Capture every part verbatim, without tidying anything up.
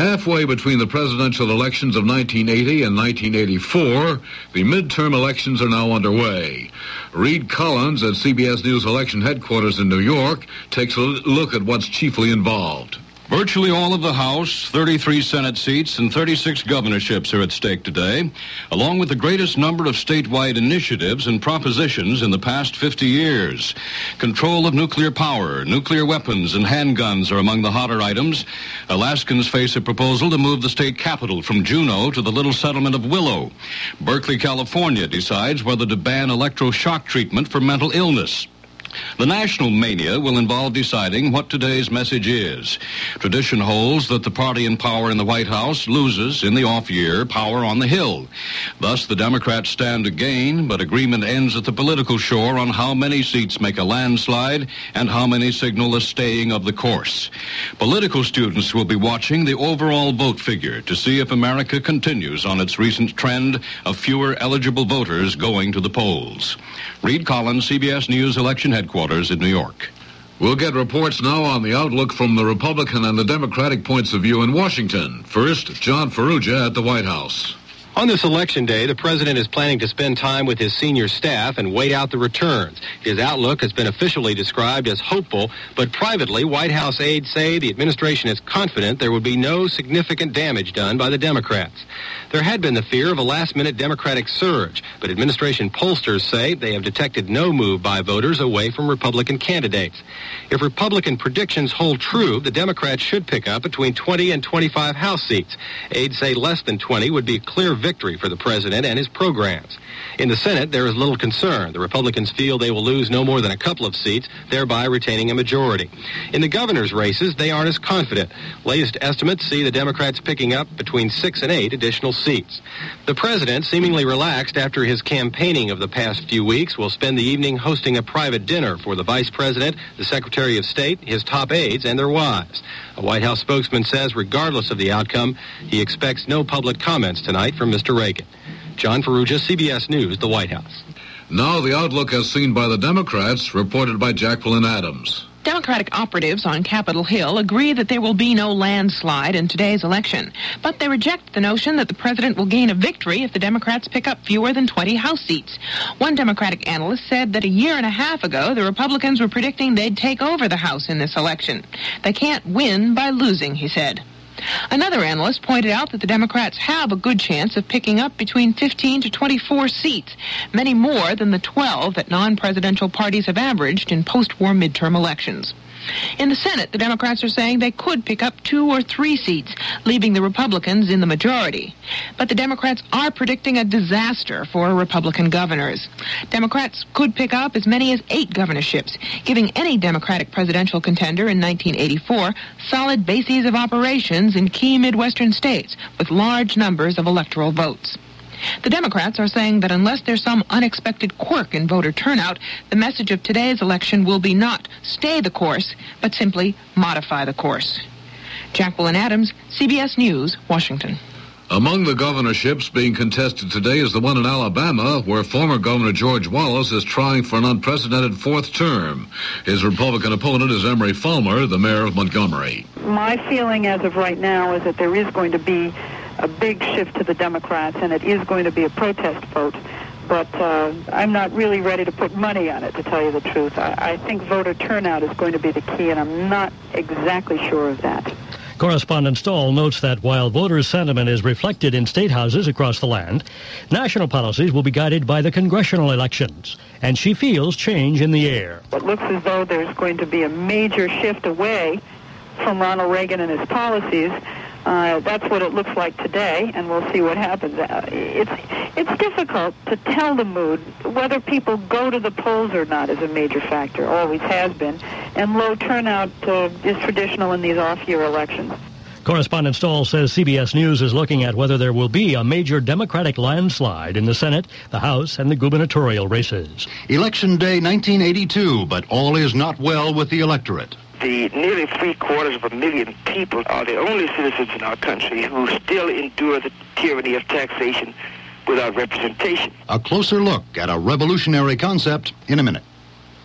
Halfway between the presidential elections of nineteen eighty and nineteen eighty-four, the midterm elections are now underway. Reed Collins at C B S News Election Headquarters in New York takes a look at what's chiefly involved. Virtually all of the House, thirty-three Senate seats, and thirty-six governorships are at stake today, along with the greatest number of statewide initiatives and propositions in the past fifty years. Control of nuclear power, nuclear weapons, and handguns are among the hotter items. Alaskans face a proposal to move the state capital from Juneau to the little settlement of Willow. Berkeley, California decides whether to ban electroshock treatment for mental illness. The national mania will involve deciding what today's message is. Tradition holds that the party in power in the White House loses, in the off year, power on the Hill. Thus, the Democrats stand to gain, but agreement ends at the political shore on how many seats make a landslide and how many signal a staying of the course. Political students will be watching the overall vote figure to see if America continues on its recent trend of fewer eligible voters going to the polls. Reed Collins, C B S News Election Headquarters in New York. We'll get reports now on the outlook from the Republican and the Democratic points of view in Washington. First, John Ferrugia at the White House. On this election day, the president is planning to spend time with his senior staff and wait out the returns. His outlook has been officially described as hopeful, but privately, White House aides say the administration is confident there would be no significant damage done by the Democrats. There had been the fear of a last-minute Democratic surge, but administration pollsters say they have detected no move by voters away from Republican candidates. If Republican predictions hold true, the Democrats should pick up between twenty and twenty-five House seats. Aides say less than twenty would be a clear victory for the president and his programs. In the Senate, there is little concern. The Republicans feel they will lose no more than a couple of seats, thereby retaining a majority. In the governor's races, they aren't as confident. Latest estimates see the Democrats picking up between six and eight additional seats. The president, seemingly relaxed after his campaigning of the past few weeks, will spend the evening hosting a private dinner for the vice president, the secretary of state, his top aides, and their wives. A White House spokesman says regardless of the outcome, he expects no public comments tonight from Mister Reagan. John Ferrugia, C B S News, the White House. Now the outlook as seen by the Democrats, reported by Jacqueline Adams. Democratic operatives on Capitol Hill agree that there will be no landslide in today's election, but they reject the notion that the president will gain a victory if the Democrats pick up fewer than twenty House seats. One Democratic analyst said that a year and a half ago, the Republicans were predicting they'd take over the House in this election. They can't win by losing, he said. Another analyst pointed out that the Democrats have a good chance of picking up between fifteen to twenty-four seats, many more than the twelve that non-presidential parties have averaged in post-war midterm elections. In the Senate, the Democrats are saying they could pick up two or three seats, leaving the Republicans in the majority. But the Democrats are predicting a disaster for Republican governors. Democrats could pick up as many as eight governorships, giving any Democratic presidential contender in nineteen eighty-four solid bases of operations in key Midwestern states with large numbers of electoral votes. The Democrats are saying that unless there's some unexpected quirk in voter turnout, the message of today's election will be not stay the course, but simply modify the course. Jacqueline Adams, C B S News, Washington. Among the governorships being contested today is the one in Alabama, where former Governor George Wallace is trying for an unprecedented fourth term. His Republican opponent is Emery Fulmer, the mayor of Montgomery. My feeling as of right now is that there is going to be a big shift to the Democrats, and it is going to be a protest vote. But uh, I'm not really ready to put money on it, to tell you the truth. I, I think voter turnout is going to be the key, and I'm not exactly sure of that. Correspondent Stahl notes that while voters' sentiment is reflected in state houses across the land, national policies will be guided by the congressional elections, and she feels change in the air. It looks as though there's going to be a major shift away from Ronald Reagan and his policies. Uh, that's what it looks like today, and we'll see what happens. Uh, it's it's difficult to tell the mood. Whether people go to the polls or not is a major factor, always has been, and low turnout uh, is traditional in these off-year elections. Correspondent Stahl says C B S News is looking at whether there will be a major Democratic landslide in the Senate, the House, and the gubernatorial races. Election Day nineteen eighty-two, but all is not well with the electorate. The nearly three-quarters of a million people are the only citizens in our country who still endure the tyranny of taxation without representation. A closer look at a revolutionary concept in a minute.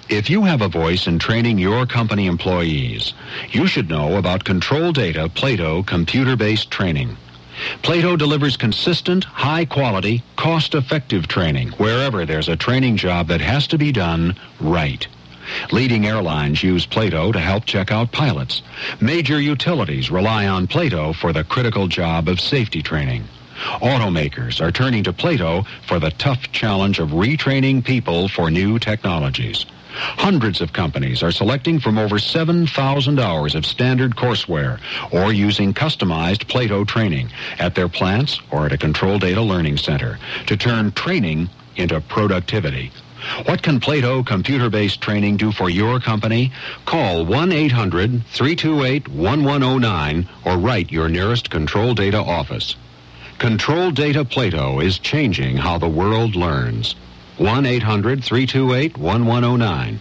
If you have a voice in training your company employees, you should know about Control Data Plato computer-based training. Plato delivers consistent, high-quality, cost-effective training wherever there's a training job that has to be done right. Leading airlines use Plato to help check out pilots. Major utilities rely on Plato for the critical job of safety training. Automakers are turning to Plato for the tough challenge of retraining people for new technologies. Hundreds of companies are selecting from over seven thousand hours of standard courseware or using customized Plato training at their plants or at a Control Data Learning Center to turn training into productivity. What can Plato computer-based training do for your company? Call one eight hundred, three two eight, one one zero nine or write your nearest Control Data office. Control Data Plato is changing how the world learns. one eight hundred, three two eight, one one zero nine.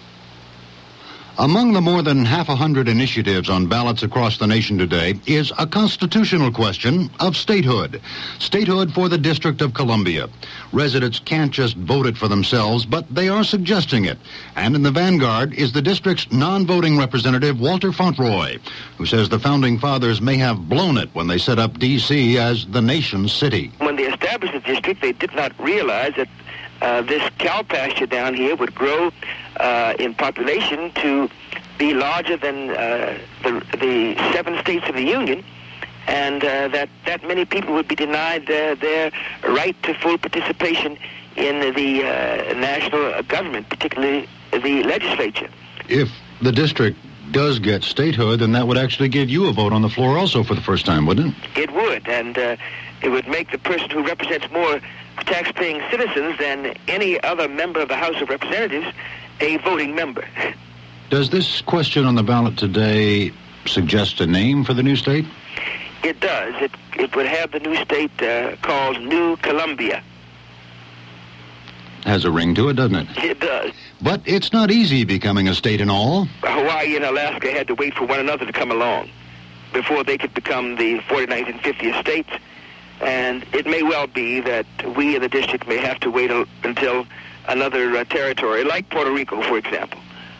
Among the more than half a hundred initiatives on ballots across the nation today is a constitutional question of statehood. Statehood for the District of Columbia. Residents can't just vote it for themselves, but they are suggesting it. And in the vanguard is the district's non-voting representative, Walter Fauntroy, who says the Founding Fathers may have blown it when they set up D C as the nation's city. When they established the district, they did not realize that Uh, this cow pasture down here would grow uh, in population to be larger than uh, the, the seven states of the Union, and uh, that, that many people would be denied uh, their right to full participation in the uh, national government, particularly the legislature. If the district does get statehood, then that would actually give you a vote on the floor also for the first time, wouldn't it? It would, and uh, it would make the person who represents more tax-paying citizens than any other member of the House of Representatives a voting member. Does this question on the ballot today suggest a name for the new state? It does. It, it would have the new state uh, called New Columbia. Has a ring to it, doesn't it? It does. But it's not easy becoming a state in all. Hawaii and Alaska had to wait for one another to come along before they could become the forty-ninth and fiftieth states. And it may well be that we in the district may have to wait a, until another uh, territory, like Puerto Rico, for example,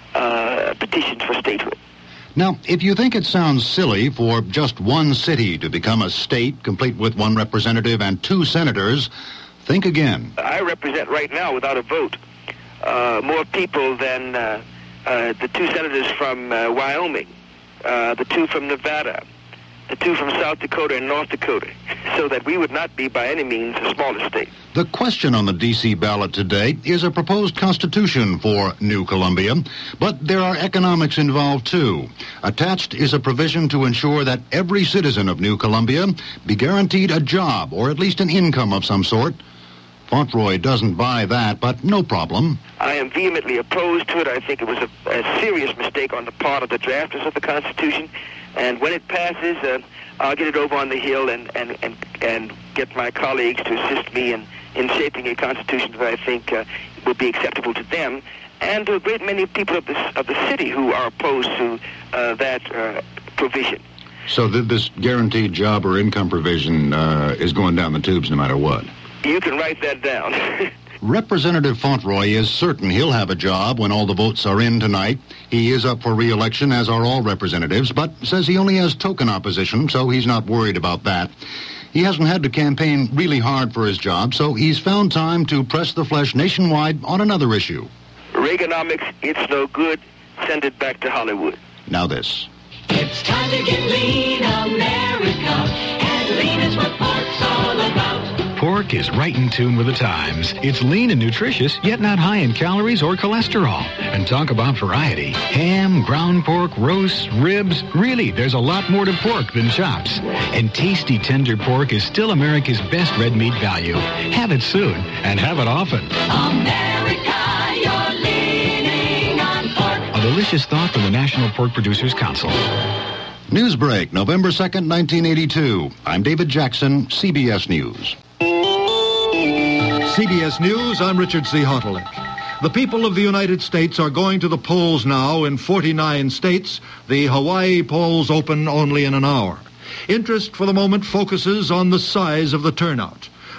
uh, petitions for statehood. Now, if you think it sounds silly for just one city to become a state, complete with one representative and two senators, think again. I represent right now, without a vote, uh, more people than uh, uh, the two senators from uh, Wyoming, uh, the two from Nevada, the two from South Dakota and North Dakota, so that we would not be by any means the smallest state. The question on the D C ballot today is a proposed constitution for New Columbia, but there are economics involved too. Attached is a provision to ensure that every citizen of New Columbia be guaranteed a job or at least an income of some sort. Fauntroy doesn't buy that, but no problem. I am vehemently opposed to it. I think it was a, a serious mistake on the part of the drafters of the Constitution. And when it passes, uh, I'll get it over on the Hill and, and, and, and get my colleagues to assist me in, in shaping a Constitution that I think uh, will be acceptable to them and to a great many people of, this, of the city who are opposed to uh, that uh, provision. So th- this guaranteed job or income provision uh, is going down the tubes no matter what? You can write that down. Representative Fauntroy is certain he'll have a job when all the votes are in tonight. He is up for re-election, as are all representatives, but says he only has token opposition, so he's not worried about that. He hasn't had to campaign really hard for his job, so he's found time to press the flesh nationwide on another issue. Reaganomics, it's no good. Send it back to Hollywood. Now this. It's time to get lean, America, and lean is what pork's all about. Pork is right in tune with the times. It's lean and nutritious, yet not high in calories or cholesterol. And talk about variety. Ham, ground pork, roasts, ribs. Really, there's a lot more to pork than chops. And tasty, tender pork is still America's best red meat value. Have it soon, and have it often. America, you're leaning on pork. A delicious thought from the National Pork Producers Council. Newsbreak, November second, nineteen eighty-two. I'm David Jackson, C B S News. C B S News, I'm Richard C. Hotelich. The people of the United States are going to the polls now in forty-nine states. The Hawaii polls open only in an hour. Interest for the moment focuses on the size of the turnout.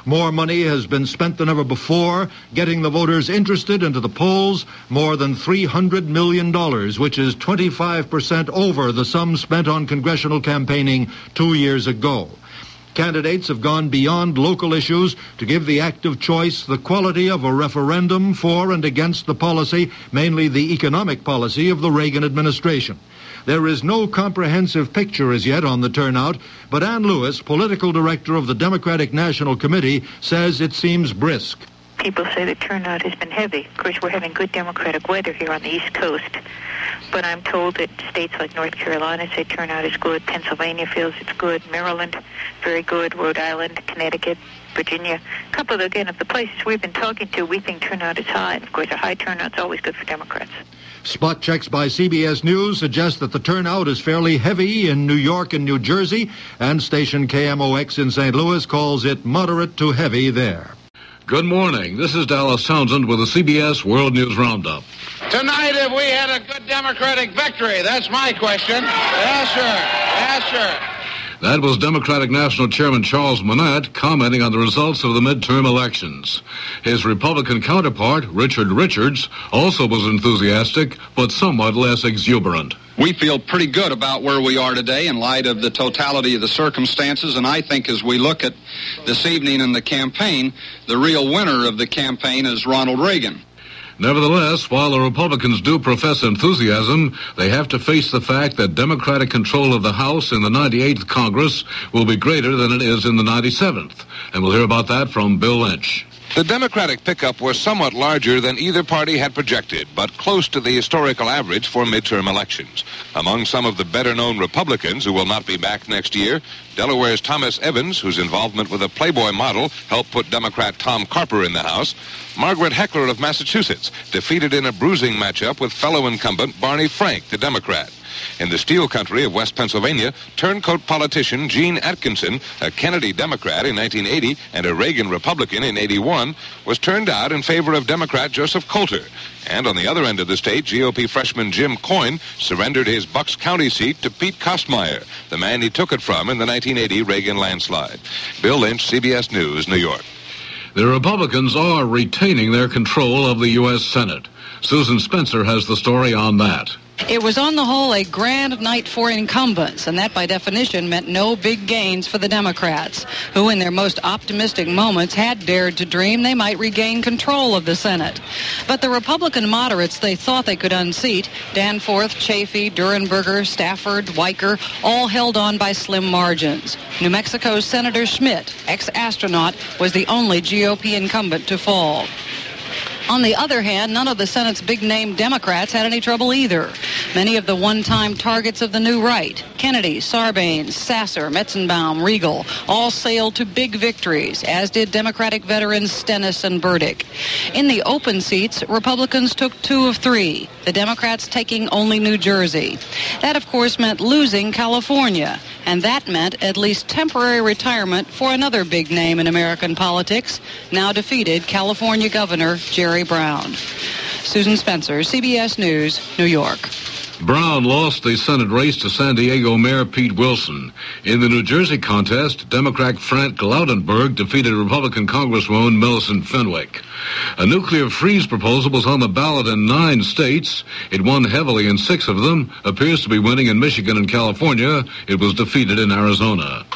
More money has been spent than ever before, getting the voters interested into the polls, more than three hundred million dollars, which is twenty-five percent over the sum spent on congressional campaigning two years ago. Candidates have gone beyond local issues to give the active choice the quality of a referendum for and against the policy, mainly the economic policy of the Reagan administration. There is no comprehensive picture as yet on the turnout, but Ann Lewis, political director of the Democratic National Committee, says it seems brisk. People say the turnout has been heavy. Of course, we're having good Democratic weather here on the East Coast. But I'm told that states like North Carolina say turnout is good. Pennsylvania feels it's good. Maryland, very good. Rhode Island, Connecticut, Virginia. A couple, of, again, of the places we've been talking to, we think turnout is high. And, of course, a high turnout is always good for Democrats. Spot checks by C B S News suggest that the turnout is fairly heavy in New York and New Jersey, and station K M O X in Saint Louis calls it moderate to heavy there. Good morning. This is Dallas Townsend with the C B S World News Roundup. Tonight, have we had a good Democratic victory? That's my question. Yes, sir. Yes, sir. That was Democratic National Chairman Charles Monette commenting on the results of the midterm elections. His Republican counterpart, Richard Richards, also was enthusiastic, but somewhat less exuberant. We feel pretty good about where we are today in light of the totality of the circumstances, and I think as we look at this evening in the campaign, the real winner of the campaign is Ronald Reagan. Nevertheless, while the Republicans do profess enthusiasm, they have to face the fact that Democratic control of the House in the ninety-eighth Congress will be greater than it is in the ninety-seventh. And we'll hear about that from Bill Lynch. The Democratic pickup was somewhat larger than either party had projected, but close to the historical average for midterm elections. Among some of the better-known Republicans who will not be back next year, Delaware's Thomas Evans, whose involvement with a Playboy model helped put Democrat Tom Carper in the House, Margaret Heckler of Massachusetts, defeated in a bruising matchup with fellow incumbent Barney Frank, the Democrat. In the steel country of West Pennsylvania, turncoat politician Gene Atkinson, a Kennedy Democrat in nineteen eighty and a Reagan Republican in eighty-one, was turned out in favor of Democrat Joseph Coulter. And on the other end of the state, G O P freshman Jim Coyne surrendered his Bucks County seat to Pete Kostmeyer, the man he took it from in the nineteen eighty Reagan landslide. Bill Lynch, C B S News, New York. The Republicans are retaining their control of the U S Senate. Susan Spencer has the story on that. It was on the whole a grand night for incumbents, and that by definition meant no big gains for the Democrats, who in their most optimistic moments had dared to dream they might regain control of the Senate. But the Republican moderates they thought they could unseat, Danforth, Chafee, Durenberger, Stafford, Weicker, all held on by slim margins. New Mexico's Senator Schmidt, ex-astronaut, was the only G O P incumbent to fall. On the other hand, none of the Senate's big-name Democrats had any trouble either. Many of the one-time targets of the new right, Kennedy, Sarbanes, Sasser, Metzenbaum, Riegel, all sailed to big victories, as did Democratic veterans Stennis and Burdick. In the open seats, Republicans took two of three, the Democrats taking only New Jersey. That, of course, meant losing California, and that meant at least temporary retirement for another big name in American politics, now defeated California Governor Jerry Brown. Susan Spencer, C B S News, New York. Brown lost the Senate race to San Diego Mayor Pete Wilson. In the New Jersey contest, Democrat Frank Laudenberg defeated Republican Congresswoman Millicent Fenwick. A nuclear freeze proposal was on the ballot in nine states. It won heavily in six of them, appears to be winning in Michigan and California. It was defeated in Arizona.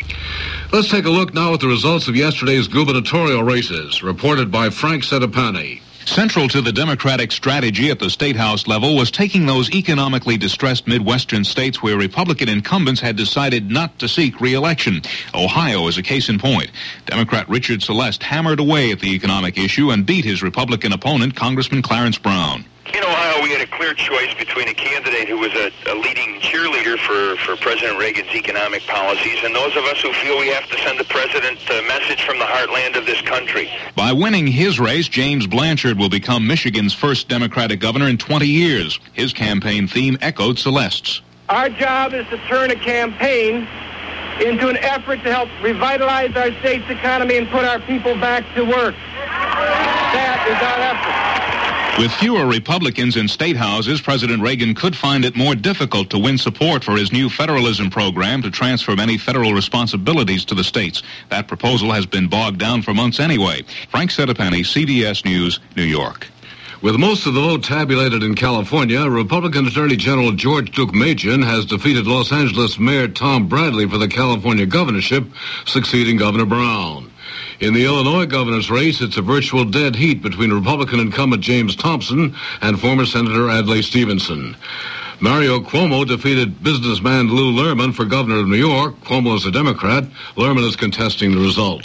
Let's take a look now at the results of yesterday's gubernatorial races, reported by Frank Sedapani. Central to the Democratic strategy at the State House level was taking those economically distressed Midwestern states where Republican incumbents had decided not to seek re-election. Ohio is a case in point. Democrat Richard Celeste hammered away at the economic issue and beat his Republican opponent, Congressman Clarence Brown. In Ohio, we had a clear choice between a candidate who was a, a leading cheerleader for, for President Reagan's economic policies and those of us who feel we have to send the president a message from the heartland of this country. By winning his race, James Blanchard will become Michigan's first Democratic governor in twenty years. His campaign theme echoed Celeste's. Our job is to turn a campaign into an effort to help revitalize our state's economy and put our people back to work. That is our effort. With fewer Republicans in state houses, President Reagan could find it more difficult to win support for his new federalism program to transfer many federal responsibilities to the states. That proposal has been bogged down for months anyway. Frank Settapany, C B S News, New York. With most of the vote tabulated in California, Republican Attorney General George Deukmejian has defeated Los Angeles Mayor Tom Bradley for the California governorship, succeeding Governor Brown. In the Illinois governor's race, it's a virtual dead heat between Republican incumbent James Thompson and former Senator Adlai Stevenson. Mario Cuomo defeated businessman Lou Lerman for governor of New York. Cuomo is a Democrat. Lerman is contesting the result.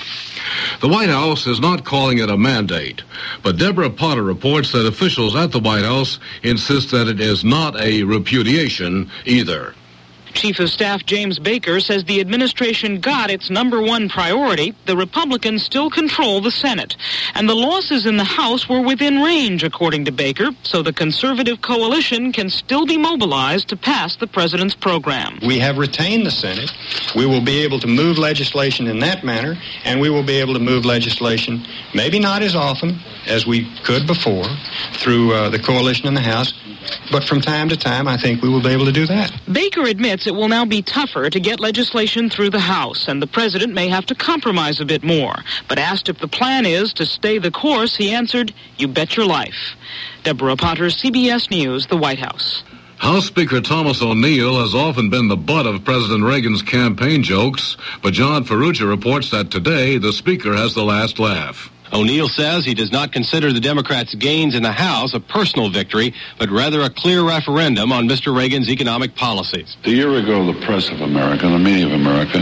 The White House is not calling it a mandate, but Deborah Potter reports that officials at the White House insist that it is not a repudiation either. Chief of Staff James Baker says the administration got its number one priority. The Republicans still control the Senate. And the losses in the House were within range, according to Baker, so the conservative coalition can still be mobilized to pass the president's program. We have retained the Senate. We will be able to move legislation in that manner, and we will be able to move legislation, maybe not as often as we could before, through uh, the coalition in the House. But from time to time, I think we will be able to do that. Baker admits it will now be tougher to get legislation through the House, and the president may have to compromise a bit more. But asked if the plan is to stay the course, he answered, "You bet your life." Deborah Potter, C B S News, the White House. House Speaker Thomas O'Neill has often been the butt of President Reagan's campaign jokes, but John Ferrugia reports that today the Speaker has the last laugh. O'Neill says he does not consider the Democrats' gains in the House a personal victory, but rather a clear referendum on Mister Reagan's economic policies. A year ago, the press of America, the media of America,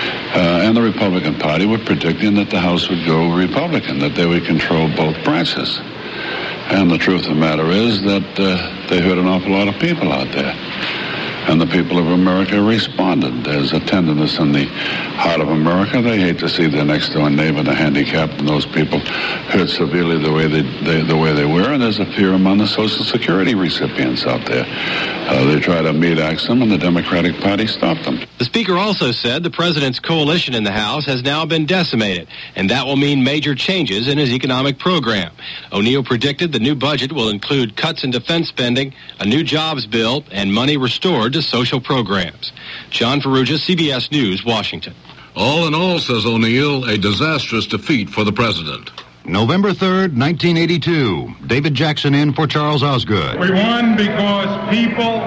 uh, and the Republican Party were predicting that the House would go Republican, that they would control both branches. And the truth of the matter is that uh, they hurt an awful lot of people out there. And the people of America responded. There's a tenderness in the heart of America. They hate to see their next-door neighbor, the handicapped, and those people hurt severely the way they, they the way they were. And there's a fear among the Social Security recipients out there. Uh, they try to meat-axe them, and the Democratic Party stopped them. The Speaker also said the president's coalition in the House has now been decimated, and that will mean major changes in his economic program. O'Neill predicted the new budget will include cuts in defense spending, a new jobs bill, and money restored to social programs. John Ferrugia, C B S News, Washington. All in all, says O'Neill, a disastrous defeat for the president. November third, nineteen eighty-two. David Jackson in for Charles Osgood. We won because people,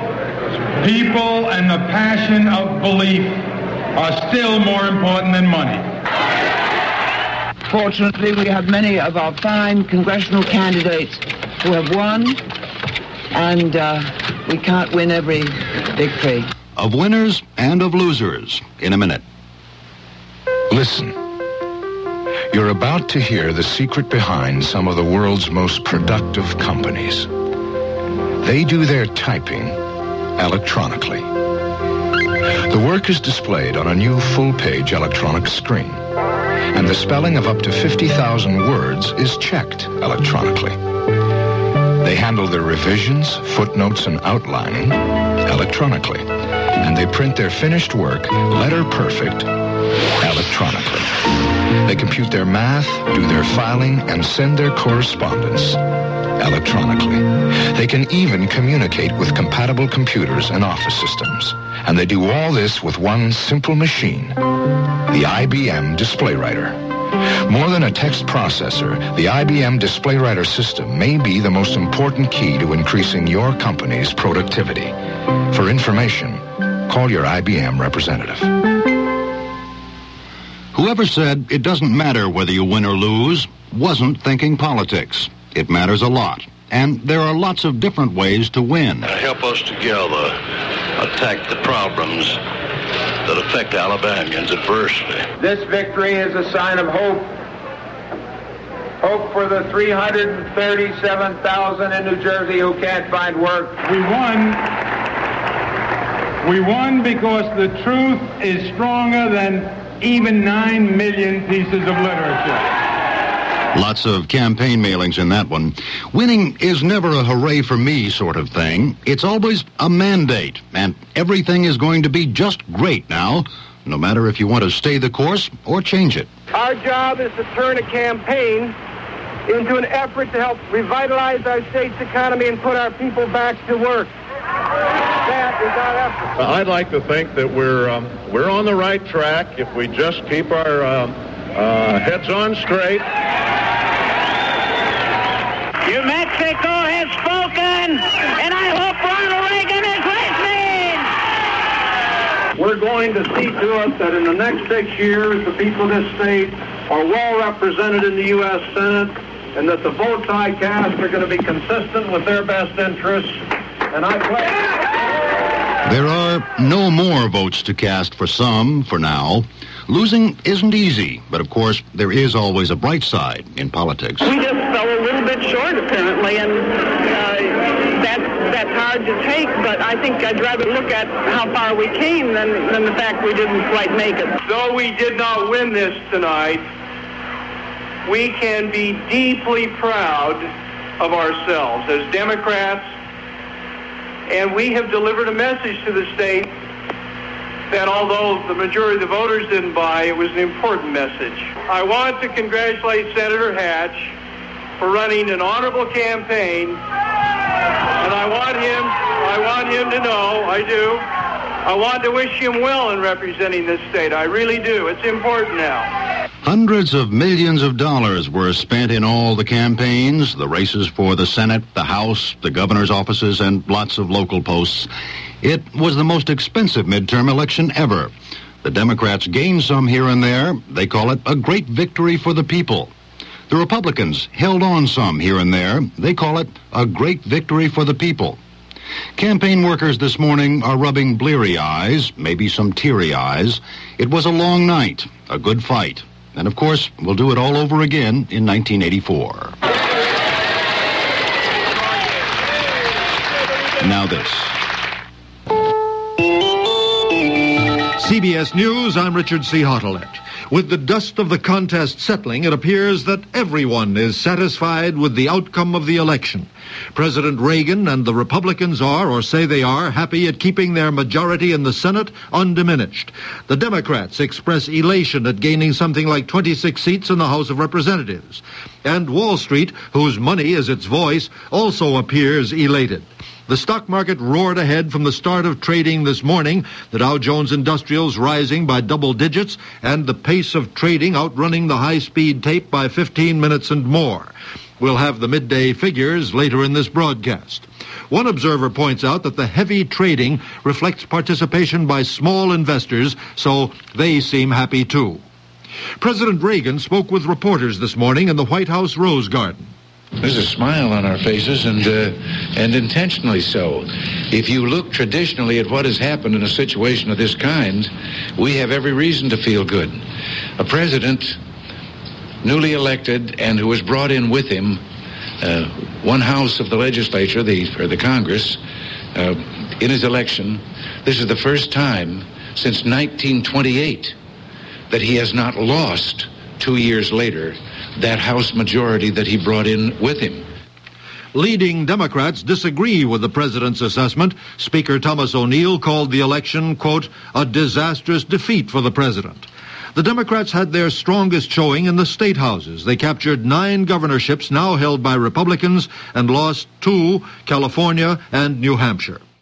people and the passion of belief are still more important than money. Fortunately, we have many of our fine congressional candidates who have won, and uh, we can't win every victory. Of winners and of losers in a minute. Listen. You're about to hear the secret behind some of the world's most productive companies. They do their typing electronically. The work is displayed on a new full-page electronic screen, and the spelling of up to fifty thousand words is checked electronically. They handle their revisions, footnotes, and outlining electronically, and they print their finished work, letter perfect, electronically. They compute their math, do their filing, and send their correspondence electronically. They can even communicate with compatible computers and office systems. And they do all this with one simple machine, the I B M DisplayWriter. More than a text processor, the I B M DisplayWriter system may be the most important key to increasing your company's productivity. For information, call your I B M representative. Whoever said it doesn't matter whether you win or lose wasn't thinking politics. It matters a lot, and there are lots of different ways to win. Help us together attack the problems that affect Alabamians adversely. This victory is a sign of hope. Hope for the three hundred thirty-seven thousand in New Jersey who can't find work. We won. We won because the truth is stronger than even nine million pieces of literature. Lots of campaign mailings in that one. Winning is never a hooray for me sort of thing. It's always a mandate, and everything is going to be just great now, no matter if you want to stay the course or change it. Our job is to turn a campaign into an effort to help revitalize our state's economy and put our people back to work. That is our effort. I'd like to think that we're um, we're on the right track if we just keep our um, uh, heads on straight. New Mexico has spoken, and I hope Ronald Reagan is listening. We're going to see to it that in the next six years, the people of this state are well represented in the U S Senate, and that the votes I cast are going to be consistent with their best interests. And I pledge. There are no more votes to cast for some for now. Losing isn't easy, but of course, there is always a bright side in politics. We just fell a little bit short, apparently, and uh, that's, that's hard to take, but I think I'd rather look at how far we came than, than the fact we didn't quite make it. Though we did not win this tonight, we can be deeply proud of ourselves as Democrats, and we have delivered a message to the state that although the majority of the voters didn't buy, it was an important message. I want to congratulate Senator Hatch for running an honorable campaign, and I want him, I want him to know, I do, I want to wish him well in representing this state. I really do. It's important now. Hundreds of millions of dollars were spent in all the campaigns, the races for the Senate, the House, the governor's offices, and lots of local posts. It was the most expensive midterm election ever. The Democrats gained some here and there. They call it a great victory for the people. The Republicans held on some here and there. They call it a great victory for the people. Campaign workers this morning are rubbing bleary eyes, maybe some teary eyes. It was a long night, a good fight. And, of course, we'll do it all over again in nineteen eighty-four. Now this. C B S News, I'm Richard C. Hottelet. With the dust of the contest settling, it appears that everyone is satisfied with the outcome of the election. President Reagan and the Republicans are, or say they are, happy at keeping their majority in the Senate undiminished. The Democrats express elation at gaining something like twenty-six seats in the House of Representatives. And Wall Street, whose money is its voice, also appears elated. The stock market roared ahead from the start of trading this morning, the Dow Jones Industrials rising by double digits, and the pace of trading outrunning the high-speed tape by fifteen minutes and more. We'll have the midday figures later in this broadcast. One observer points out that the heavy trading reflects participation by small investors, so they seem happy too. President Reagan spoke with reporters this morning in the White House Rose Garden. There's a smile on our faces, and uh, and intentionally so. If you look traditionally at what has happened in a situation of this kind, we have every reason to feel good. A president newly elected and who has brought in with him uh, one house of the legislature, the or the Congress, uh, in his election. This is the first time since nineteen twenty-eight that he has not lost two years later that House majority that he brought in with him. Leading Democrats disagree with the president's assessment. Speaker Thomas O'Neill called the election, quote, a disastrous defeat for the president. The Democrats had their strongest showing in the state houses. They captured nine governorships now held by Republicans and lost two, California and New Hampshire.